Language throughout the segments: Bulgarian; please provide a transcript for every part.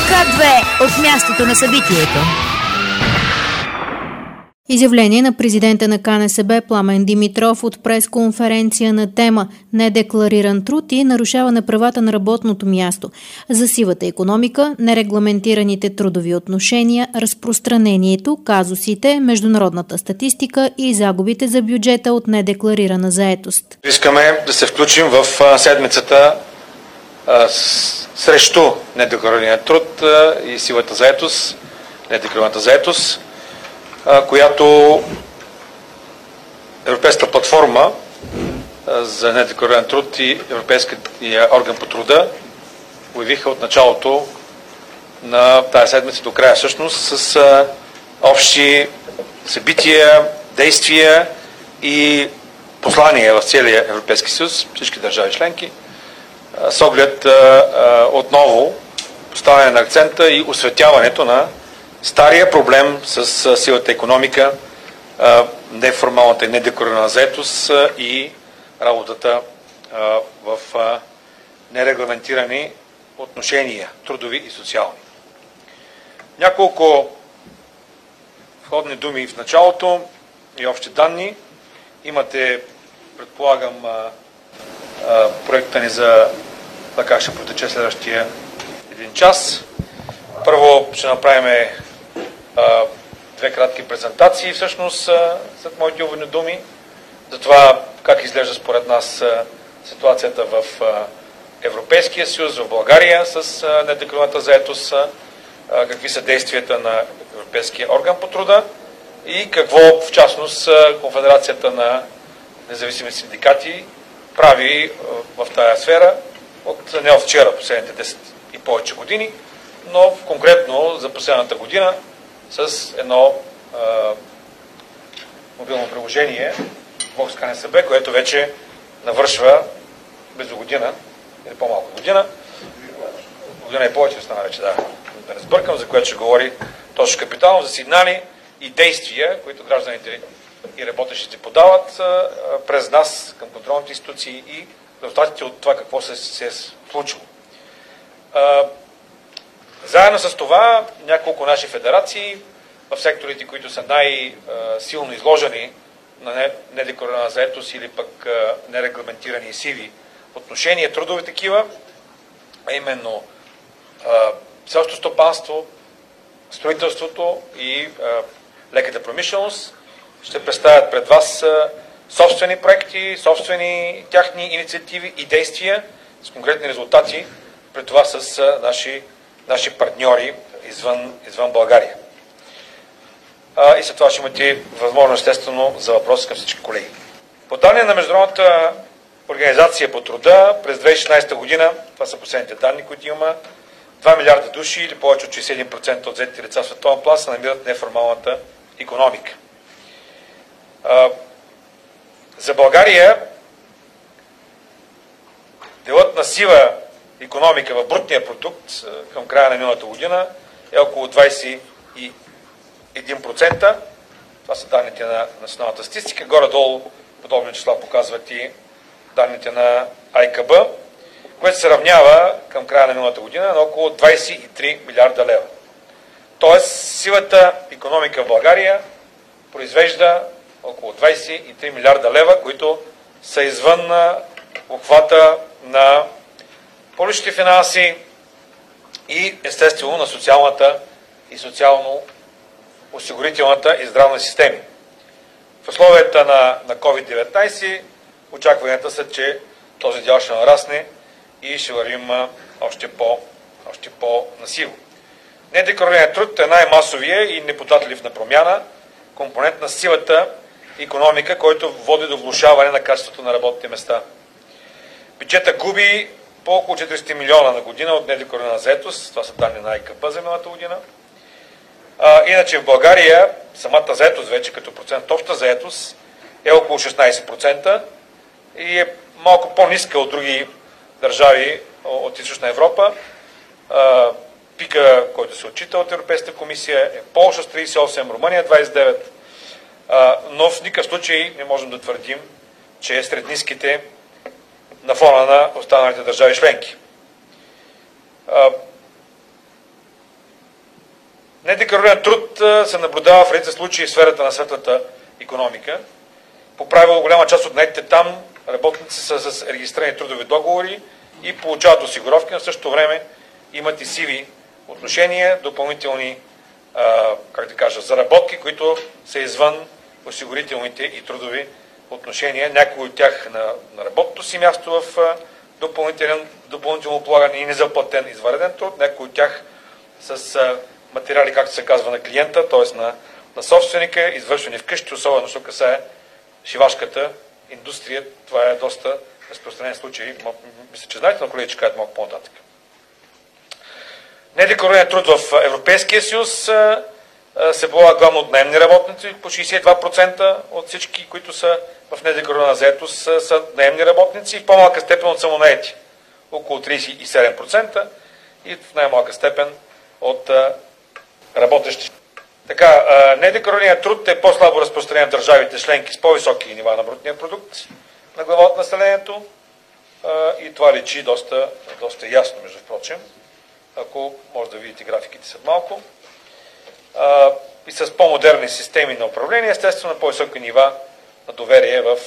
К2 от мястото на събитието. Изявление на президента на КНСБ Пламен Димитров от пресконференция на тема недеклариран труд и нарушаване правата на работното място, за сивата икономика, нерегламентираните трудови отношения, разпространението, казусите, международната статистика и загубите за бюджета от недекларирана заетост. Искаме да се включим в седмицата срещу недекларирания труд и сивата заетост, недекларираната заетост, която Европейската платформа за недеклариран труд и Европейския орган по труда обявиха от началото на тази седмица до края всъщност с общи събития, действия и послания в целия Европейски съюз, всички държави членки, с оглед отново поставяне на акцента и осветяването на стария проблем с сивата икономика, неформалната и недекларирана заетост и работата в нерегламентирани отношения, трудови и социални. Няколко входни думи в началото и общи данни. Имате, предполагам, проекта ни за как ще протече следващия един час. Първо ще направим две кратки презентации, всъщност, след моите уводни думи, за това как изглежда според нас ситуацията в Европейския съюз, в България с недекларираната заетост, какви са действията на Европейския орган по труда и какво, в частност, Конфедерацията на независими синдикати прави в тая сфера не от вчера, последните 10 и повече години, но конкретно за последната година с едно мобилно приложение Vox КНСБ, което вече навършва близо година, или по-малко година и повече стана вече, да не сбъркам, за което ще говори точно капитално за сигнали и действия, които гражданите и работещите подават през нас към контролните институции и резултатите от това какво се е случило. Заедно с това няколко наши федерации в секторите, които са най-силно изложени на недекларирана заетост или пък нерегламентирани и сиви отношения, трудови такива, а именно селското стопанство, строителството и леката промишленост, ще представят пред вас собствени проекти, собствени тяхни инициативи и действия с конкретни резултати, пред това с наши партньори извън България. И след това ще имате възможност, естествено, за въпроси към всички колеги. По данни на Международната организация по труда през 2016 година, това са последните данни, които има, 2 милиарда души или повече от 61% от взетите лица в световен план се намират в неформалната икономика. За България делът на сива икономика в брутния продукт към края на миналата година е около 21%. Това са данните на националната статистика. Горе-долу подобни числа показват и данните на АИКБ, което се равнява към края на миналата година на около 23 милиарда лева. Тоест, сивата икономика в България произвежда около 23 милиарда лева, които са извън обхвата на публичните финанси и естествено на социалната и социално-осигурителната и здравна системи. В условията на COVID-19 очакванията са, че този дял ще нарасне и ще вървим още по-насиво. Недекларираният труд е най-масовия и неподатлив на промяна компонент на сивата икономика, който води до влошаване на качеството на работните места. Бюджета губи по около 400 милиона на година от недекларирана заетост. Това са данни на АИКБ за миналата година. Иначе в България самата заетост вече като процент от обща заетост е около 16% и е малко по-ниска от други държави от Източна Европа. Пика, който се отчита от Европейската комисия, е Полша с 38, Румъния 29, но в никакъв случай не можем да твърдим, че е сред ниските на фона на останалите държави членки. Недеклариран труд се наблюдава в редица случаи в сферата на светлата икономика. По правило, голяма част от наетите там работници са с регистрирани трудови договори и получават осигуровки, но в същото време имат и сиви отношения, допълнителни заработки, които са извън осигурителните и трудови отношения. Някои от тях на работното си място в допълнително полагане и незаплатен извънреден труд, някои от тях с материали, както се казва, на клиента, т.е. на собственика, извършвани вкъщи, особено що касае шивашката индустрия. Това е доста разпространен случай. Мисля, че знаете, но колеги ще кажат малко по-нататък. Недеклариран труд в Европейския съюз се полага главно от наемни работници. По 62% от всички, които са в недекларирана заетост, са наемни работници и в по-малка степен от самонаети. Около 37% и в най-малка степен от работещи. Така, недекларираният труд е по-слабо разпространен в държавите членки с по-високи нива на брутния продукт на глава от населението и това личи доста ясно, между впрочем, ако може да видите графиките след малко. И с по-модерни системи на управление, естествено на по-високи нива на доверие в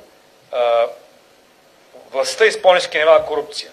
властта и с по-ниски нива на корупция.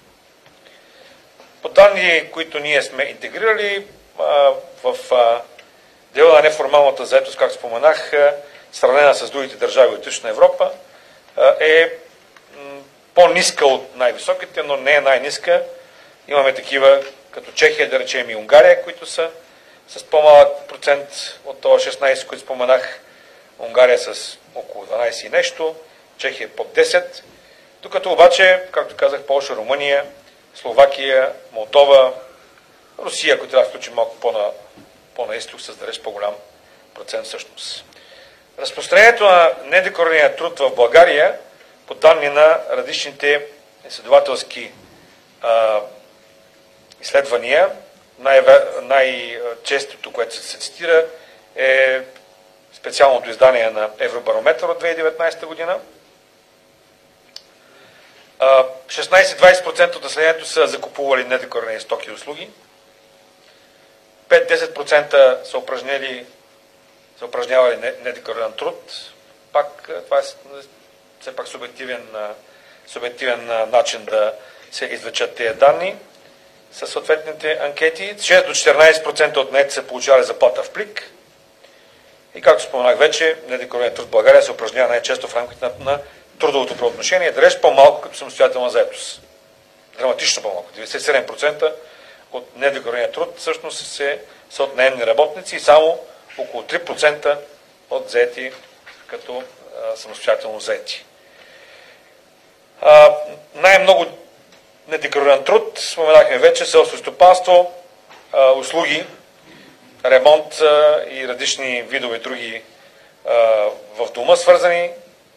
По данни, които ние сме интегрирали в дела на неформалната заетост, както споменах, сравнена с другите държави от Източна Европа, е по-ниска от най-високите, но не е най-ниска. Имаме такива като Чехия, да речем, и Унгария, които са с по-малък процент от това 16, които споменах. Унгария с около 12 и нещо, Чехия под 10. Докато обаче, както казах, Полша, Румъния, Словакия, Молдова, Русия, ако трябва да включим малко по-на изток, с далеч по-голям процент всъщност. Разпространението на недекларирания труд в България, по данни на различните изследователски изследвания, най-честото, което се цитира, е специалното издание на Евробарометър от 2019 година. 16-20% от населението са закупували недекларирани стоки и услуги. 5-10% са упражнявали недеклариран труд. Пак това е все пак субективен начин да се извлечат тези данни със съответните анкети. 6 до 14% от наетите са получавали заплата в плик. И както споменах вече, недеклариран труд в България се упражнява най-често в рамките на трудовото правоотношение, далеч по-малко като самостоятелна заетост. Драматично по-малко. 97% от недекларирания труд всъщност са от наемни работници и само около 3% от заети като самостоятелно заети. Най-много недеклариран труд, споменахме вече, селско стопанство, услуги, ремонт и различни видове други в дома свързани,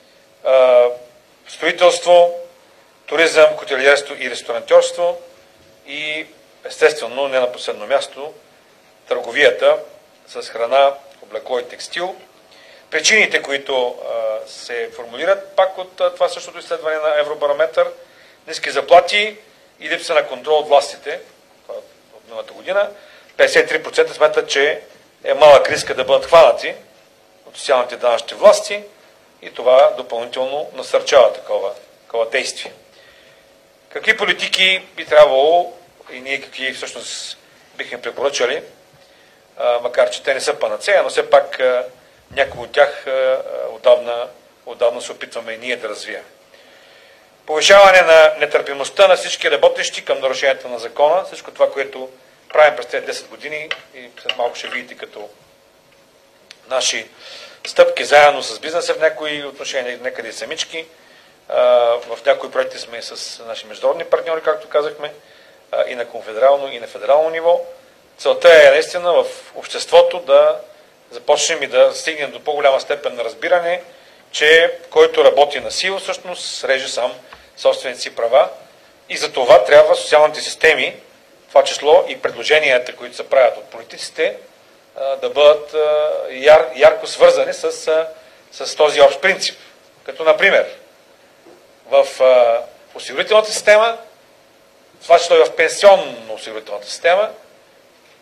строителство, туризъм, хотелиерство и ресторантьорство и естествено, не на последно място, търговията с храна, облекло и текстил. Причините, които се формулират пак от това същото изследване на Евробарометър, ниски заплати и липса на контрол от властите, от миналата година. 53% смятат, че е малък риска да бъдат хванати от социалните данъчни власти и това допълнително насърчава такова действие. Какви политики би трябвало и ние какви всъщност бихме препоръчали, макар че те не са панацея, но все пак някои от тях отдавна се опитваме и ние да развием. Повишаване на нетърпимостта на всички работещи към нарушението на закона, всичко това, което правим през тези 10 години и след малко ще видите като наши стъпки заедно с бизнеса в някои отношения, некъде самички. В някои проекти сме с наши международни партньори, както казахме, и на конфедерално, и на федерално ниво. Целта е наистина в обществото да започнем и да стигнем до по-голяма степен на разбиране, че който работи на сила, всъщност реже сам собствените си права и за това трябва социалните системи, това число и предложенията, които се правят от политиците, да бъдат ярко свързани с този общ принцип. Като, например, в осигурителната система, това число и в пенсионно-осигурителната система,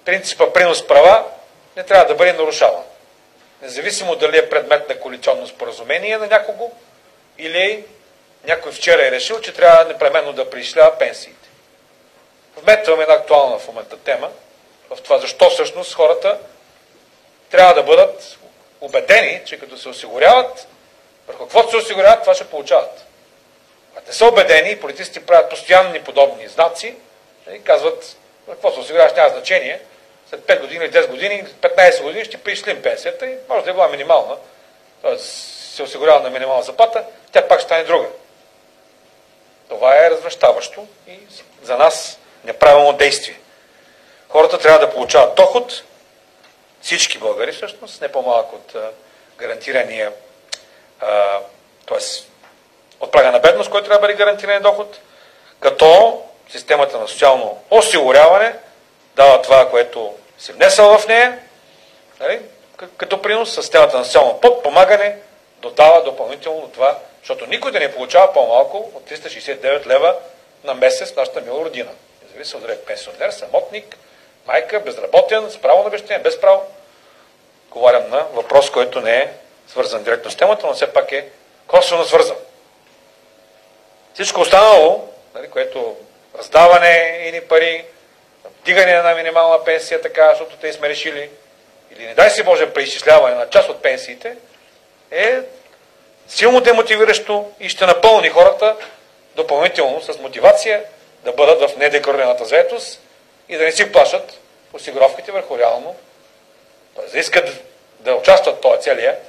принципа принос права не трябва да бъде нарушаван. Независимо дали е предмет на коалиционно споразумение на някого или някой вчера е решил, че трябва непременно да преизчислява пенсиите. Вметваме една актуална в момента тема в това защо всъщност хората трябва да бъдат убедени, че като се осигуряват, върху каквото се осигуряват, това ще получават. А те са убедени и политиците правят постоянни подобни знаци и казват, какво се осигуряваш няма значение, след 5 години, 10 години, 15 години ще преизчислим пенсията и може да е била минимална, т.е. се осигурява на минимална заплата, тя пак ще стане друга. Това е развращаващо и за нас неправилно действие. Хората трябва да получават доход, всички българи всъщност, не по-малък от гарантирания, т.е. от прага на бедност, който трябва да бъде гарантиран доход, като системата на социално осигуряване дава това, което се внесъл в нея, нали? Като принос, системата на социално подпомагане додава допълнително това, защото никой да не получава по-малко от 369 лева на месец в нашата мила родина. Независимо дали е пенсионер, самотник, майка, безработен, с право на обезщетение, без право. Говорям на въпрос, който не е свързан директно с темата, но все пак е косвено свързан. Всичко останало, нали, което раздаване или пари, вдигане на минимална пенсия, така, защото те сме решили, или не дай си Боже преизчисляване на част от пенсиите, е силно демотивиращо и ще напълни хората допълнително с мотивация да бъдат в недекларираната заетост и да не си плащат осигуровките върху реално, да искат да участват в този целия,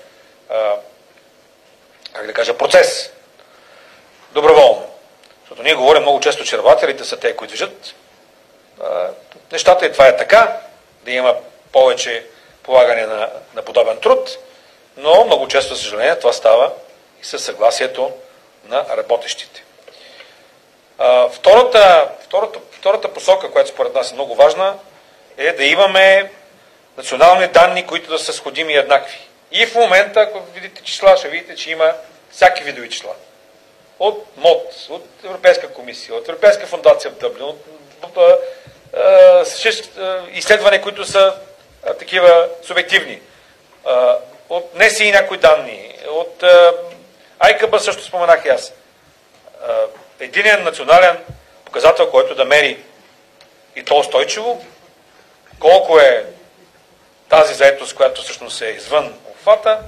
как да кажа, процес. Доброволно. Защото ние говорим много често, че работодателите са те, които движат нещата и това е така, да има повече полагане на подобен труд, но много често, за съжаление, това става и със съгласието на работещите. Втората посока, която според нас е много важна, е да имаме национални данни, които да са сходими и еднакви. И в момента, ако видите числа, ще видите, че има всяки видови числа. От МОД, от Европейска комисия, от Европейска фондация в Дъблин, от изследвания, които са такива субективни, от НСИ и някои данни, от АйКБ също споменах и аз. Единен национален показател, който да мери и то устойчиво, колко е тази заетост, която всъщност е извън обхвата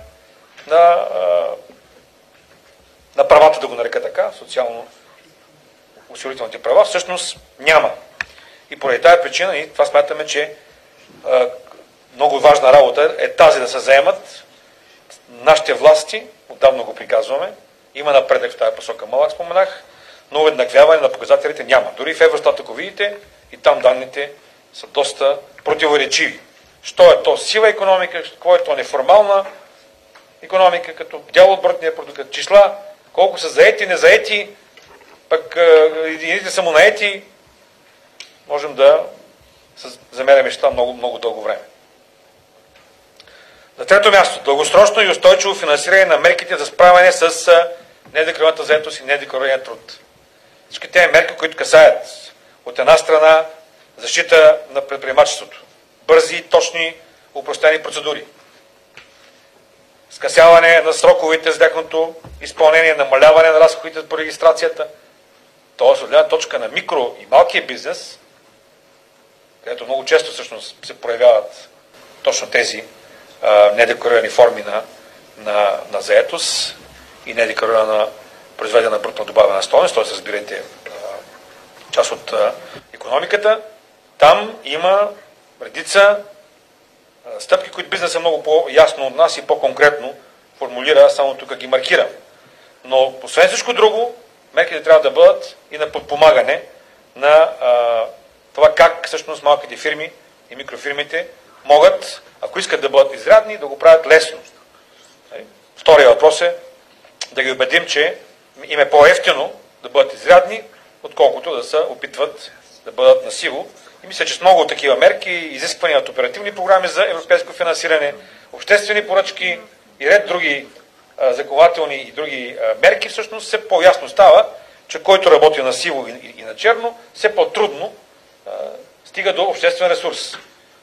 на правата, да го нарека така, социално-осигурителните права, всъщност няма. И поради тази причина, и това смятаме, че много важна работа е тази да се заемат нашите власти, отдавна го приказваме, има напредък в тази посока, малък споменах, но уеднаквяване на показателите няма. Дори в Евростат, ако видите, и там данните са доста противоречиви. Що е то сива икономика, какво е то неформална икономика, като дял от брутния продукт, числа, колко са заети, незаети, пък едините самонаети, можем да замеряме неща много, много дълго време. На трето място, дългосрочно и устойчиво финансиране на мерките за справяне с недекларираната заетост и недекларирания труд. Всички тези мерки, които касаят от една страна защита на предприемачеството, бързи, точни, упростени процедури, скъсяване на сроковете за тяхното изпълнение, намаляване на разходите по регистрацията, т.е. от гледна точка на микро и малкия бизнес, където много често всъщност се проявяват точно тези недекларирани форми на заетост и недекларирана произведена брутна добавена стойност, т.е. разбирайте част от икономиката, там има редица стъпки, които бизнесът много по-ясно от нас и по-конкретно формулира, само тук ги маркирам. Но освен всичко друго, мерките трябва да бъдат и на подпомагане на това как всъщност малките фирми и микрофирмите могат, ако искат да бъдат изрядни, да го правят лесно. Втория въпрос е да ги убедим, че им е по-евтино да бъдат изрядни, отколкото да се опитват да бъдат насило. И мисля, че с много такива мерки, изисквания от оперативни програми за европейско финансиране, обществени поръчки и ред други законодателни и други мерки, всъщност все по-ясно става, че който работи на сиво и на черно, все по-трудно стига до обществен ресурс.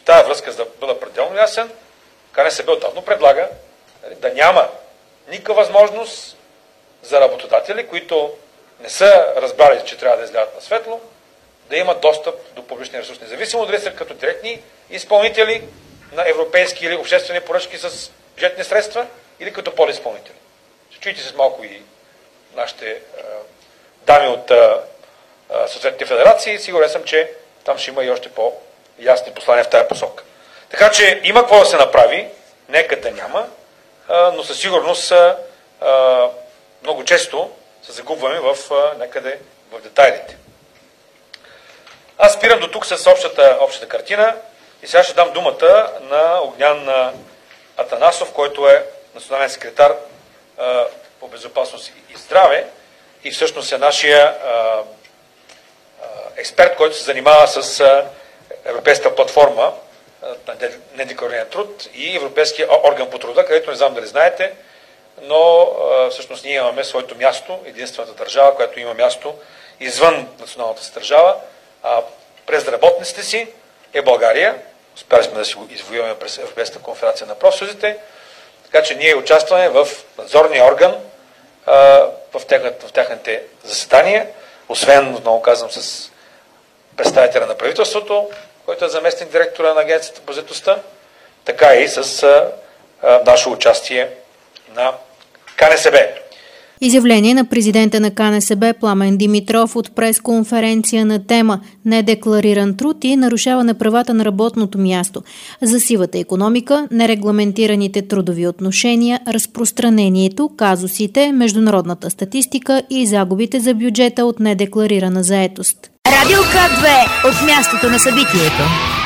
тази връзка, за да бъда пределно ясен, КНСБ отдавна предлага да няма никаква възможност за работодатели, които не са разбрали, че трябва да излязат на светло, да имат достъп до публичния ресурс, независимо дали са като директни изпълнители на европейски или обществени поръчки с бюджетни средства, или като подизпълнители. Ще чуете с малко и нашите дами от съответните федерации. Сигурен съм, че там ще има и още по-ясни послания в тази посока. Така че има какво да се направи, нека да няма, но със сигурност много често се загубваме някъде в детайлите. Аз спирам до тук с общата картина и сега ще дам думата на Огнян Атанасов, който е национален секретар по безопасност и здраве и всъщност е нашия експерт, който се занимава с Европейска платформа на недеклариран труд и Европейския орган по труда, където не знам дали знаете, но всъщност ние имаме своето място, единствената държава, която има място извън националната си държава, през работниците си е България. Успяли сме да си го извоюваме през Европейската конфедерация на профсъюзите, така че ние участваме в надзорния орган в техните заседания, освен, отново казвам, с представителя на правителството, който е заместник директора на Агенцията по заетостта, така и с наше участие на КНСБ. Изявление на президента на КНСБ Пламен Димитров от пресконференция на тема недеклариран труд и нарушаване правата на работното място за сивата икономика, нерегламентираните трудови отношения, разпространението, казусите, международната статистика и загубите за бюджета от недекларирана заетост. Радио К2 от мястото на събитието.